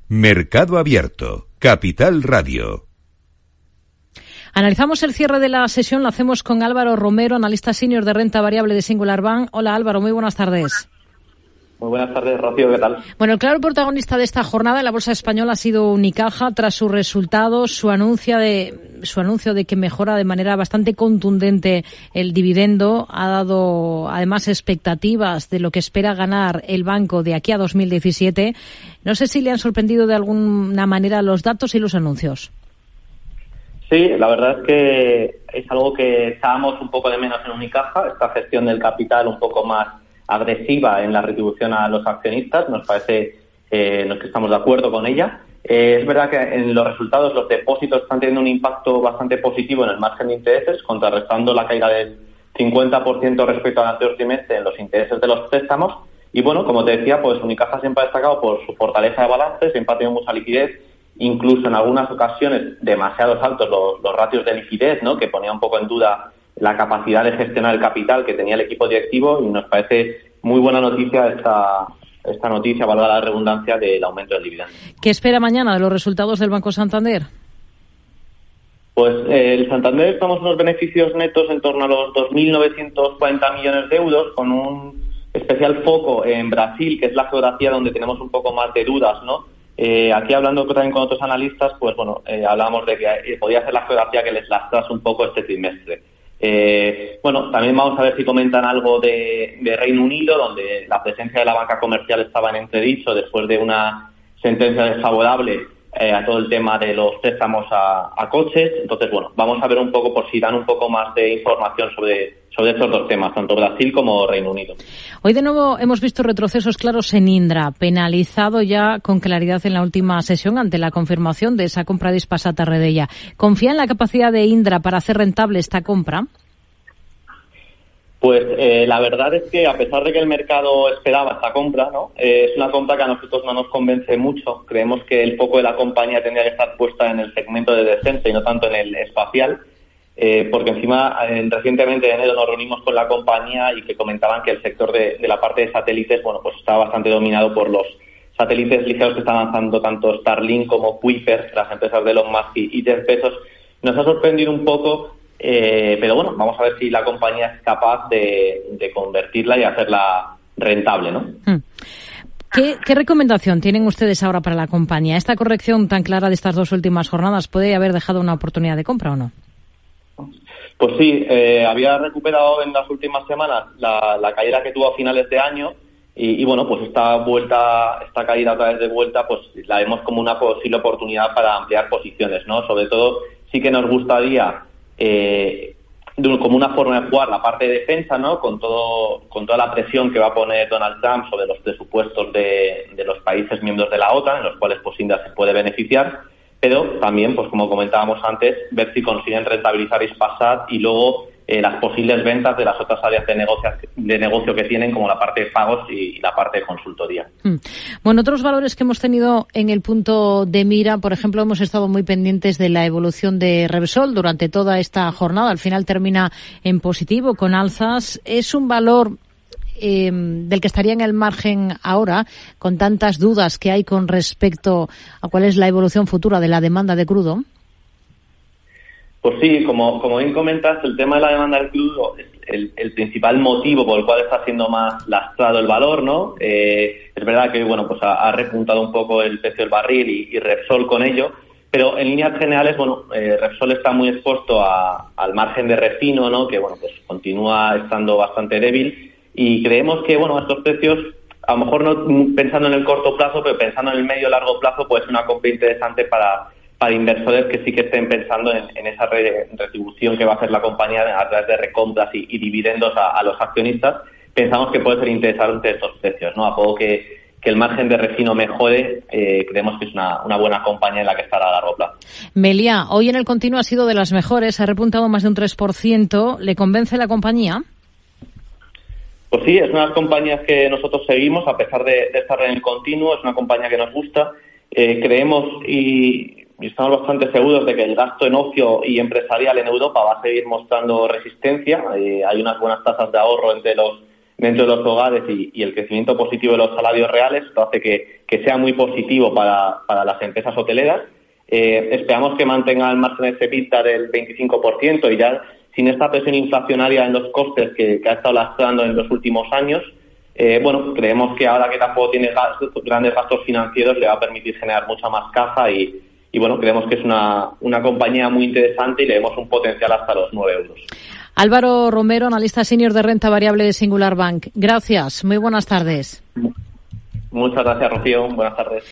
Mercado Abierto, Capital Radio. Analizamos el cierre de la sesión, lo hacemos con Álvaro Romero, analista senior de renta variable de Singular Bank. Hola Álvaro, muy buenas tardes. Muy buenas tardes, Rocío, ¿qué tal? Bueno, el claro protagonista de esta jornada en la bolsa española ha sido Unicaja tras sus resultados, su anuncio de que mejora de manera bastante contundente el dividendo. Ha dado además expectativas de lo que espera ganar el banco de aquí a 2017. No sé si le han sorprendido de alguna manera los datos y los anuncios. Sí, la verdad es que es algo que echábamos un poco de menos en Unicaja, esta gestión del capital un poco más agresiva en la retribución a los accionistas. Nos parece que estamos de acuerdo con ella. Es verdad que en los resultados los depósitos están teniendo un impacto bastante positivo en el margen de intereses, contrarrestando la caída del 50% respecto al anterior trimestre en los intereses de los préstamos. Y bueno, como te decía, pues Unicaja siempre ha destacado por su fortaleza de balance, siempre ha tenido mucha liquidez, incluso en algunas ocasiones demasiados altos los ratios de liquidez, ¿no?, que ponía un poco en duda la capacidad de gestionar el capital que tenía el equipo directivo, y nos parece muy buena noticia esta noticia, valga la redundancia, del aumento del dividendo. ¿Qué espera mañana de los resultados del Banco Santander? Pues el Santander estamos en unos beneficios netos en torno a los 2.940 millones de euros, con un especial foco en Brasil, que es la geografía donde tenemos un poco más de dudas, ¿no? Aquí hablando también con otros analistas, pues bueno, hablábamos de que podía ser la geografía que les lastrase un poco este trimestre. Bueno, también vamos a ver si comentan algo de Reino Unido, donde la presencia de la banca comercial estaba en entredicho después de una sentencia desfavorable a todo el tema de los préstamos a coches. Entonces, bueno, vamos a ver un poco por si dan un poco más de información sobre estos dos temas, tanto Brasil como Reino Unido. Hoy de nuevo hemos visto retrocesos claros en Indra, penalizado ya con claridad en la última sesión ante la confirmación de esa compra de Hispasat Redella. ¿Confía en la capacidad de Indra para hacer rentable esta compra? Pues la verdad es que, a pesar de que el mercado esperaba esta compra, ¿no?, es una compra que a nosotros no nos convence mucho. Creemos que el foco de la compañía tendría que estar puesta en el segmento de defensa y no tanto en el espacial, porque encima recientemente en enero nos reunimos con la compañía y que comentaban que el sector de la parte de satélites, bueno, pues está bastante dominado por los satélites ligeros que están lanzando tanto Starlink como Kuiper, las empresas de Elon Musk y Jeff Bezos. Nos ha sorprendido un poco. Pero bueno, vamos a ver si la compañía es capaz de convertirla y hacerla rentable, ¿no? ¿Qué recomendación tienen ustedes ahora para la compañía? ¿Esta corrección tan clara de estas dos últimas jornadas puede haber dejado una oportunidad de compra o no? Pues sí, había recuperado en las últimas semanas la caída que tuvo a finales de año y bueno, pues esta caída otra vez de vuelta, pues la vemos como una posible oportunidad para ampliar posiciones, ¿no? Sobre todo sí que nos gustaría como una forma de jugar la parte de defensa, ¿no?, con toda la presión que va a poner Donald Trump sobre los presupuestos de los países miembros de la OTAN, en los cuales pues Indra se puede beneficiar, pero también, pues como comentábamos antes, ver si consiguen rentabilizar Hispasat y luego las posibles ventas de las otras áreas de negocio que tienen, como la parte de pagos y la parte de consultoría. Bueno, otros valores que hemos tenido en el punto de mira, por ejemplo, hemos estado muy pendientes de la evolución de Repsol durante toda esta jornada. Al final termina en positivo, con alzas. Es un valor del que estaría en el margen ahora, con tantas dudas que hay con respecto a cuál es la evolución futura de la demanda de crudo. Pues sí, como bien comentas, el tema de la demanda del crudo es el principal motivo por el cual está siendo más lastrado el valor, ¿no? Es verdad que, bueno, pues ha repuntado un poco el precio del barril y Repsol con ello, pero en líneas generales, bueno, Repsol está muy expuesto al margen de refino, ¿no?, que, bueno, pues continúa estando bastante débil, y creemos que, bueno, estos precios, a lo mejor no pensando en el corto plazo, pero pensando en el medio y largo plazo, puede ser una compra interesante para inversores que sí que estén pensando en esa retribución que va a hacer la compañía a través de recompras y dividendos a los accionistas. Pensamos que puede ser interesante estos precios, ¿no? A poco que el margen de refino mejore, creemos que es una buena compañía en la que estar a largo plazo. Meliá, hoy en el continuo ha sido de las mejores, ha repuntado más de un 3%. ¿Le convence la compañía? Pues sí, es una de las compañías que nosotros seguimos, a pesar de estar en el continuo. Es una compañía que nos gusta. Creemos y estamos bastante seguros de que el gasto en ocio y empresarial en Europa va a seguir mostrando resistencia. Hay unas buenas tasas de ahorro entre dentro de los hogares y el crecimiento positivo de los salarios reales. Esto hace que sea muy positivo para las empresas hoteleras. Esperamos que mantenga el margen de EBITDA del 25% y ya sin esta presión inflacionaria en los costes que ha estado lastrando en los últimos años. Creemos que ahora que tampoco tiene grandes gastos financieros le va a permitir generar mucha más caja y creemos que es una compañía muy interesante y le vemos un potencial hasta los 9 euros. Álvaro Romero, analista senior de renta variable de Singular Bank. Gracias, muy buenas tardes. Muchas gracias, Rocío. Buenas tardes.